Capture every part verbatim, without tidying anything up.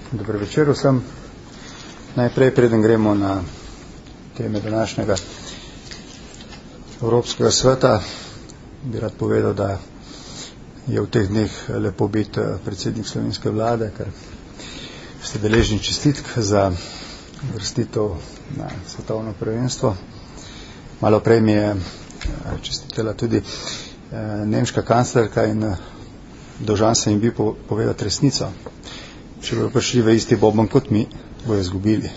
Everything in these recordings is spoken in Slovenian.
Dober večer vsem. Najprej, preden gremo na teme današnjega Evropskega sveta, bi rad povedal, da je v teh dneh lepo biti predsednik slovenske vlade, ker ste deležni čestitk za vrstitev na svetovno prvenstvo. Malo prej mi je čestitela tudi nemška kanclerka in dolžan se jim bi povedati resnico. Če bodo prišli v isti boben kot mi, bojo izgubili.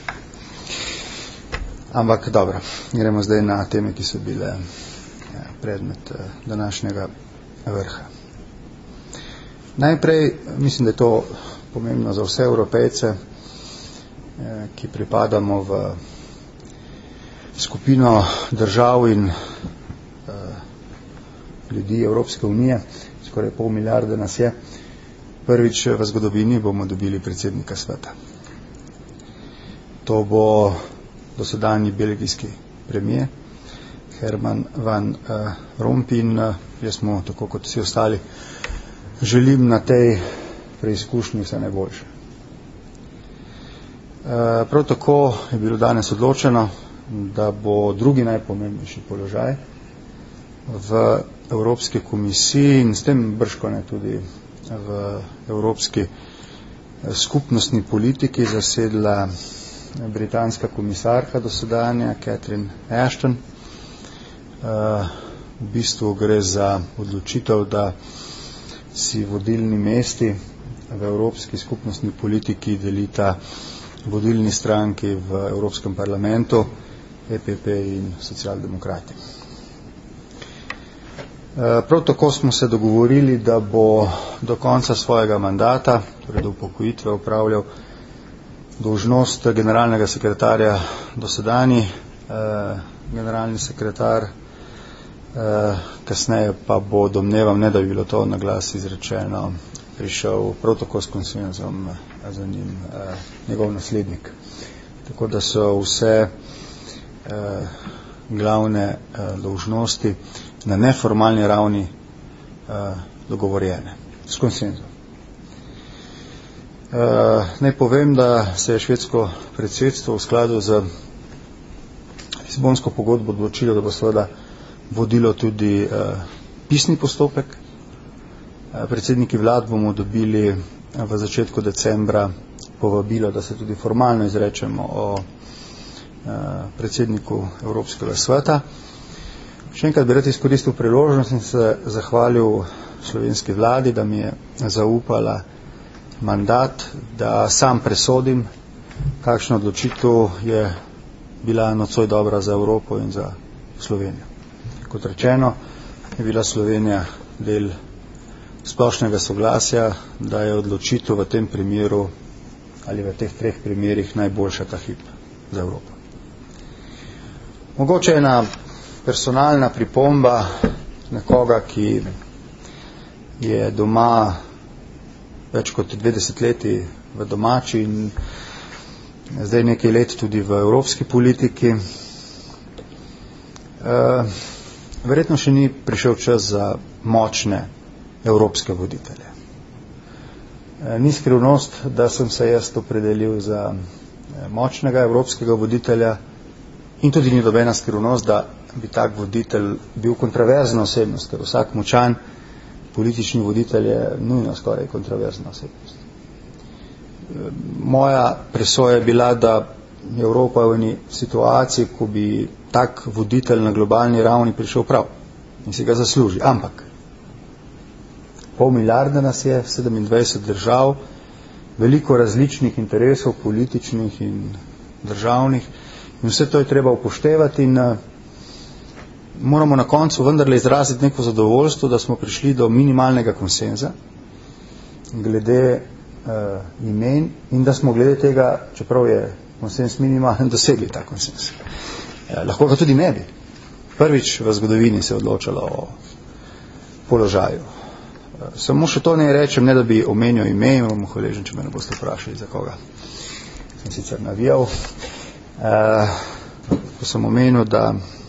Ampak dobro, gremo zdaj na teme, ki so bile predmet današnjega vrha. Najprej, mislim, da je to pomembno za vse Evropejce, ki pripadamo v skupino držav in ljudi Evropske unije, skoraj pol milijarde nas je. Prvič v zgodovini bomo dobili predsednika sveta. To bo dosedanji belgijski premijer Herman van Rompuy in jaz mu, tako kot vsi ostali, želim na tej preizkušnji vse najboljše. Prav tako je bilo danes odločeno, da bo drugi najpomembnejši položaj v Evropski komisiji in s tem bržkone tudi v evropski skupnostni politiki zasedla britanska komisarka dosedanja Catherine Ashton. V bistvu gre za odločitev, da si vodilni mesti v evropski skupnostni politiki delita vodilni stranki v Evropskem parlamentu, E P P in socialdemokrati. Prav tako smo se dogovorili, da bo do konca svojega mandata, torej do upokojitve, upravljal dolžnost generalnega sekretarja dosedanji eh, generalni sekretar, eh, kasneje pa bo, domnevam, ne da bi bilo to na glas izrečeno, prišel prav tako s konsenzom za njim eh, njegov naslednik. Tako da so vse eh, glavne eh, dolžnosti na neformalni ravni uh, dogovorjene, s konsenzom. Uh, naj povem, da se je švedsko predsedstvo v skladu z Lizbonsko pogodbo odločilo, da bo seveda vodilo tudi uh, pisni postopek. Uh, predsedniki vlad bomo dobili v začetku decembra povabilo, da se tudi formalno izrečemo o uh, predsedniku Evropskega sveta. Še enkrat bi rad izkoristil priložnost in se zahvalil slovenski vladi, da mi je zaupala mandat, da sam presodim, kakšna odločitev je bila nocoj dobra za Evropo in za Slovenijo. Kot rečeno, je bila Slovenija del splošnega soglasja, da je odločitev v tem primeru ali v teh treh primerih najboljša ta hip za Evropo. Mogoče je na personalna pripomba nekoga, ki je doma več kot dve desetletji v domači in zdaj nekaj let tudi v evropski politiki. E, verjetno še ni prišel čas za močne evropske voditelje. E, ni skrivnost, da sem se jaz opredelil za močnega evropskega voditelja in tudi ni dobena skrivnost, da bi tak voditelj bil kontroverzna osebnost, ker vsak močan politični voditelj je nujno skoraj kontroverzna osebnost. Moja presoja je bila, da je Evropa v eni situaciji, ko bi tak voditelj na globalni ravni prišel prav in si ga zasluži. Ampak pol milijarde nas je, sedemindvajset držav, veliko različnih interesov, političnih in državnih, in vse to je treba upoštevati in moramo na koncu vendarle izraziti neko zadovoljstvo, da smo prišli do minimalnega konsenza glede uh, imen in da smo glede tega, čeprav je konsens minimalen, dosegli ta konsens. Eh, lahko ga tudi ne bi. Prvič v zgodovini se je odločalo o položaju. Eh, samo še to ne rečem, ne da bi omenil ime, imam hvaležen, če me ne boste vprašali, za koga sem sicer navijal. Eh, ko sem omenil, da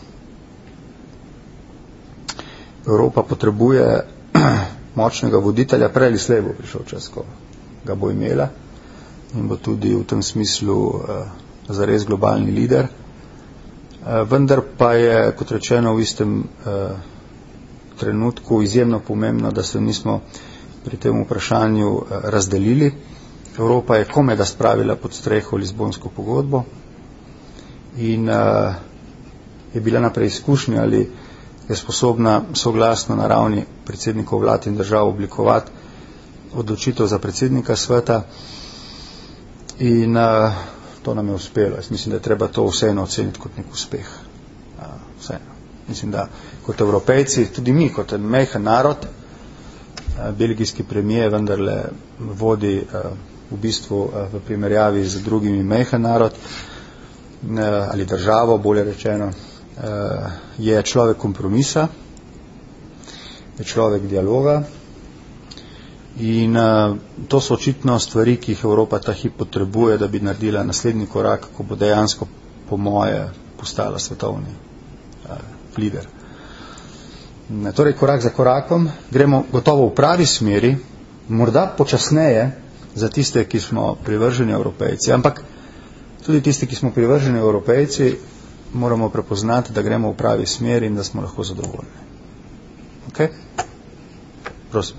Evropa potrebuje močnega voditelja, prej ali slej bo prišel čas, ko ga bo imela. in bo tudi v tem smislu uh, zares globalni lider. Uh, vendar pa je, kot rečeno, v istem uh, trenutku izjemno pomembno, da se nismo pri tem vprašanju uh, razdelili. Evropa je komaj da spravila pod streho Lizbonsko pogodbo in uh, je bila na preizkušnji, ali je sposobna soglasno na ravni predsednikov vlad in držav oblikovati odločitev za predsednika sveta in uh, to nam je uspelo. Jaz mislim, da je treba to vseeno oceniti kot nek uspeh. Uh, vseeno. Mislim, da kot Evropejci, tudi mi kot en majhen narod, uh, belgijski premijer vendarle vodi uh, v bistvu uh, v primerjavi z drugimi majhen narod uh, ali državo, bolje rečeno, uh, je človek kompromisa, je človek dialoga. In uh, to so očitno stvari, ki jih Evropa ta hip potrebuje, da bi naredila naslednji korak, ko bo dejansko, po moje, postala svetovni uh, lider. Ne, torej, korak za korakom, gremo gotovo v pravi smeri, morda počasneje za tiste, ki smo privrženi Evropejci, ampak tudi tisti, ki smo privrženi Evropejci, moramo prepoznati, da gremo v pravi smeri in da smo lahko zadovoljni. Ok? Prosim.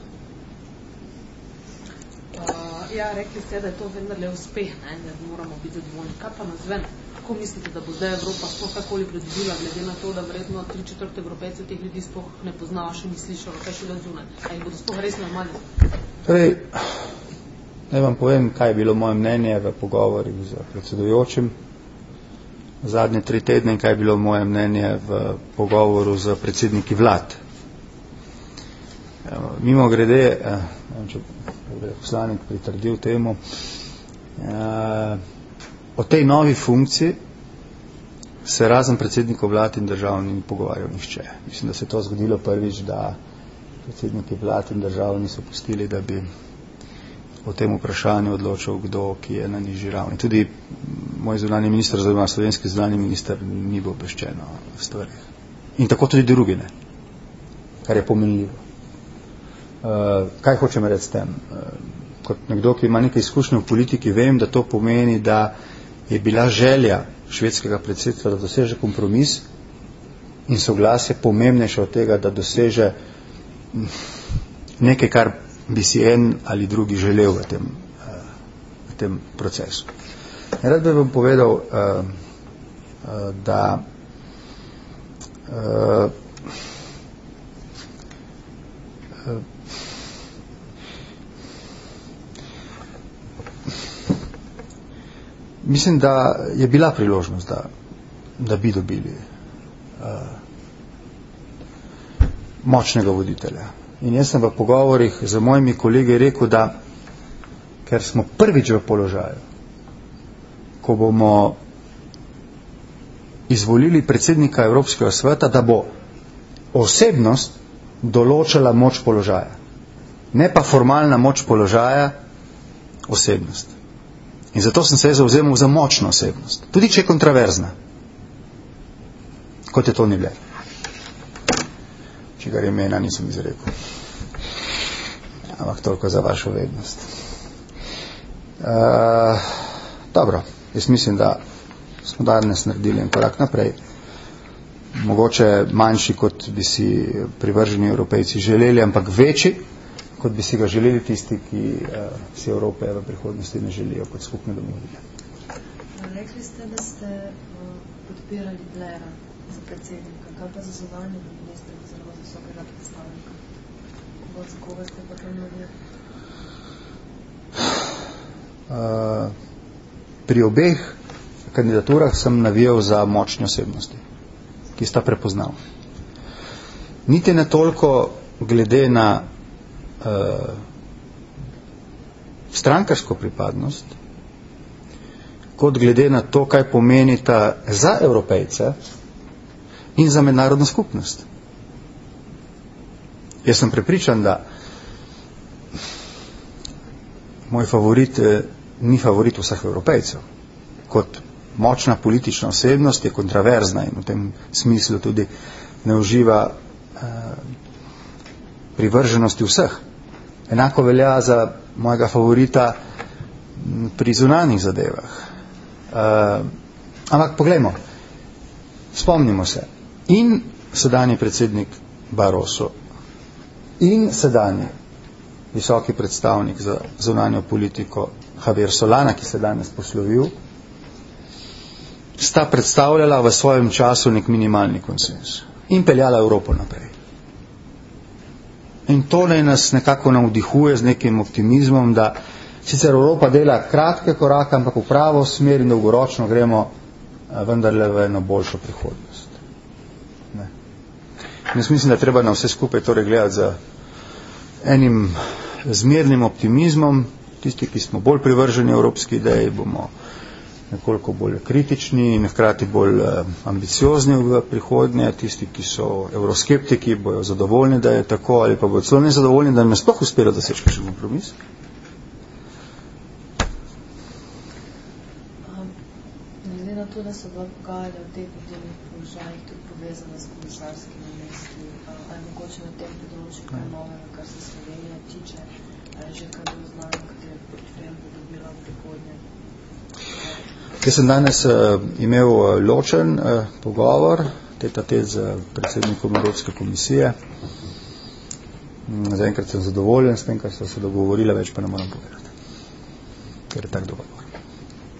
Ja, rekli ste, da je to vendarle uspeh, ne, da moramo biti zadovoljni. Kaj pa nas ven? Kako mislite, da bo zdaj Evropa sploh kakoli pridobila, glede na to, da verjetno tri četrt Evropejcev teh ljudi sploh ne poznava, še ni slišalo, kaj še zunaj? A jih bodo sploh res normalni? Torej, naj vam povem, kaj je bilo moje mnenje v pogovorih z predsedujočim zadnje tri tedne in kaj je bilo moje mnenje v pogovoru z predsedniki vlad. Mimo grede, če je poslanik pritrdil temu, o tej novi funkciji se razen predsednikov vlad in držav ni pogovarjal nihče. Mislim, da se je to zgodilo prvič, da predsedniki vlad in držav niso pustili, da bi o tem vprašanju odločil kdo, ki je na nižji ravni. Tudi moj zunanji minister, oziroma slovenski zunanji minister, ni bil obveščen o stvarih. In tako tudi drugi ne, kar je pomenljivo. Uh, kaj hočem reči s tem? Uh, kot nekdo, ki ima nekaj izkušnje v politiki, vem, da to pomeni, da je bila želja švedskega predsedstva, da doseže kompromis in soglasje pomembnejše od tega, da doseže nekaj, kar bi si en ali drugi želel v tem, uh, v tem procesu. Rad bi vam povedal, uh, uh, da uh, uh, mislim, da je bila priložnost, da, da bi dobili uh, močnega voditelja. In jaz sem v pogovorih z mojimi kolegi rekel, da ker smo prvič v položaju, ko bomo izvolili predsednika Evropskega sveta, da bo osebnost določala moč položaja. Ne pa formalna moč položaja, osebnost. In zato sem se zavzemal za močno osebnost. Tudi če je kontraverzna. Kot je Tony Blair. Čigar imena nisem izrekel. Ampak toliko za vašo vednost. Uh, dobro, jaz mislim, da smo danes naredili en korak naprej. Mogoče manjši, kot bi si privrženi Evropejci želeli, ampak večji, kot bi si ga želeli tisti, ki uh, si Evrope v prihodnosti ne želijo kot skupne domovine. Rekli ste, da ste uh, podpirali Blaira za predsednika. Kaj pa za zunanje ministre oziroma za visokega predstavnika? Za koga ste pa tam naredili? Uh, pri obeh kandidaturah sem navijal za močne osebnosti, ki sta prepoznali. Niti ne toliko glede na Uh, strankarsko pripadnost, kot glede na to, kaj pomenita za Evropejce in za mednarodno skupnost. Jaz sem prepričan, da moj favorit eh, ni favorit vseh Evropejcev. Kot močna politična osebnost je kontraverzna in v tem smislu tudi ne uživa eh, privrženosti vseh. Enako velja za mojega favorita pri zunanjih zadevah. Uh, ampak poglejmo, spomnimo se, in sedanji predsednik Barroso in sedanji visoki predstavnik za zunanjo politiko Javier Solana, ki se danes poslovil, sta predstavljala v svojem času nek minimalni konsens in peljala Evropo naprej. In to naj nas nekako navdihuje z nekim optimizmom, da sicer Evropa dela kratke korake, ampak v pravo smer in dolgoročno gremo vendarle v eno boljšo prihodnost. Ne. Jaz mislim, da treba na vse skupaj torej gledati za enim zmernim optimizmom. Tisti, ki smo bolj privrženi evropski ideji, bomo nekoliko bolj kritični in hkrati bolj ambiciozni v prihodnje. Tisti, ki so evroskeptiki, bojo zadovoljni, da je tako, ali pa bojo celo nezadovoljni, da jim je sploh uspelo doseči kakšen kompromis. Glede na to, da so bila pogajanja v teh vodilnih položajih tudi povezana s komisarskimi mesti, ali mogoče na tem področju kaj novega, kar se Slovenija tiče, ali že kaj bo znano, kateri portfelj bo dobila v prihodnje? Jaz sem danes uh, imel uh, ločen uh, pogovor, teta tet z predsednikom Evropske komisije. Zaenkrat sem zadovoljen s tem, kar so se dogovorili, več pa ne moram povedati, ker je tak dogovor.